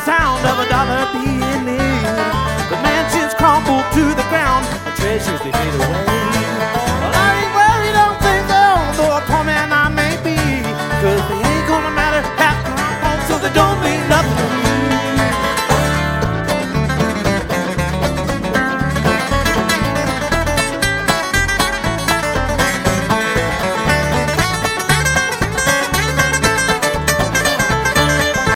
sound of a dollar being made. The mansions crumble to the ground, the treasures they fade away. Well, I ain't worried, don't think so, though a poor man I may be, 'cause they ain't gonna matter after I'm home, so they don't